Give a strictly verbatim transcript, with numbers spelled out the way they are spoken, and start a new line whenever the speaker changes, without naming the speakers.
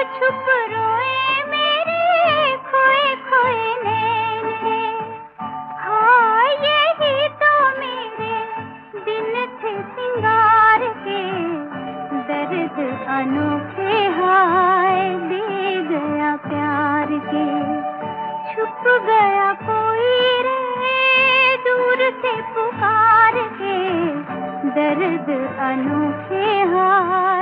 छुप रोए मेरे खोए खोए नैन रे। हाँ यही तो मेरे दिन थे सिंगार के, दर्द अनोखे हाय दे गया प्यार के। छुप गया कोई रे दूर से पुकार के, दर्द अनोखे हाय